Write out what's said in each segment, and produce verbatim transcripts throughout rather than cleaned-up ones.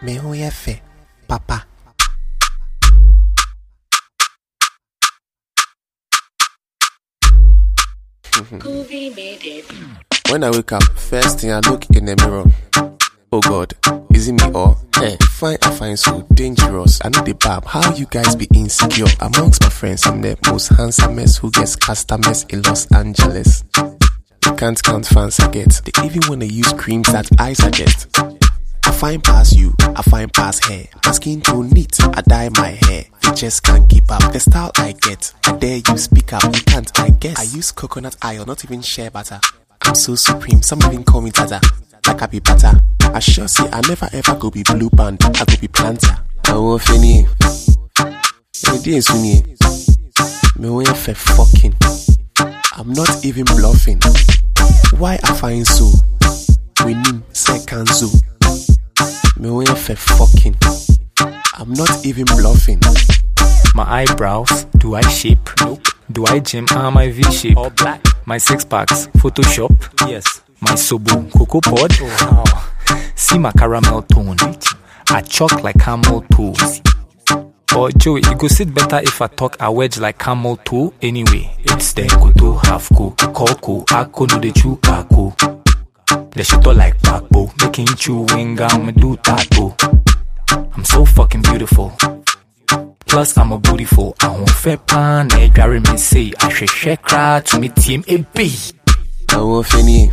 me who ye fe, papa. When I wake up, first thing I look in the mirror. Oh God, is it me or hey? Fine, I find so dangerous. I know the bab. How you guys be insecure? Amongst my friends, I'm the most handsomest who gets customers in Los Angeles. They can't count fans I get. They even wanna use creams that I suggest. I find past you, I find past hair. My skin too neat, I dye my hair. They just can't keep up the style I get. I dare you speak up, you can't, I guess. I use coconut oil, not even shea butter. I'm so supreme, some even call me Tata. Like I be butter. I sure say I never ever go be blue band, I go be planter. I won't finish. Me dey sunny. Me won't fe fucking. I'm not even bluffing. Why I find so? We need second zoo. Me won't fe fucking. I'm not even bluffing. My eyebrows, do I shape? Nope. Do I gym? Ah, my V shape. All black. My six packs, Photoshop. Yes. My sobo, cocoa pod. Oh, wow. See my caramel tone. I chalk like camel toes. Or Joey, it go sit better if I talk a wedge like camel toe. Anyway, it's the koto half ko koko ako no de chew kako. The shit all like Paco, making chewing gum do taco. I'm so fucking beautiful. Plus I'm a beautiful. I won't fair pan. I carry me say I should share crowd to me team A B. I won't finish.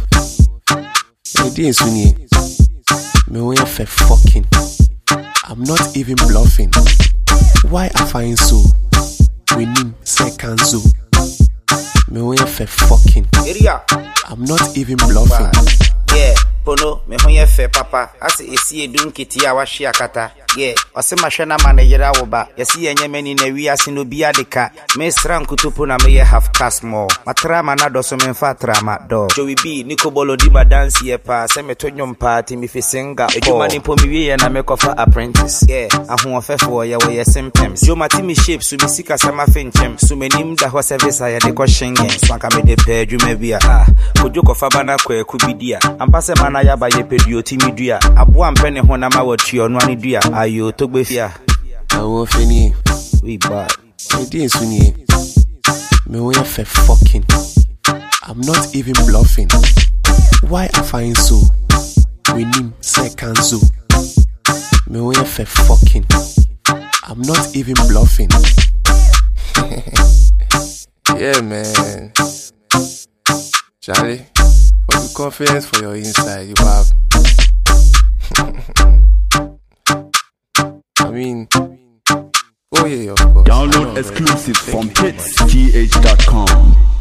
Me dey sunny. Me won't fe fucking. I'm not even bluffing. Why I find so? We need second zoo. Me won't fe fucking. I'm not even bluffing. Yeah, Pono, me won't fe papa. I say you see a dunkiti a washi akata. Yeah, I say my shana manager woba. You see a yemeni ne we as no bia deka. Me stran kutupu na me have cast more. Matrama na do so me fa trama do. Joey B, Nico Bolo di ma dance ye pa. Se me to nyom party me fi singa. Ejuma ni po mi we na me kofa apprentice. Yeah, ahun ofe for ya we symptoms. Jo mati mi shape su mi sika sama finchem. Su me nim da ho service ya de ko shengen. Swanka me de pe dwuma bia. Ah, kojo kofa bana kwa kubidia. Ampase mana ya ba ye pedio timi dua. Aboa mpene ho na ma wati onu ani dua. Ayo to gbe fia. I won't finish. We bad. Me dey sunny. Me won't fe fucking. I'm not even bluffing. Why I find so? We need second zoo. Me won't fe fucking. I'm not even bluffing. Yeah, man. Charlie, for the confidence for your inside, you have. I mean, oh yeah, of course. Download exclusive from hits g h dot com.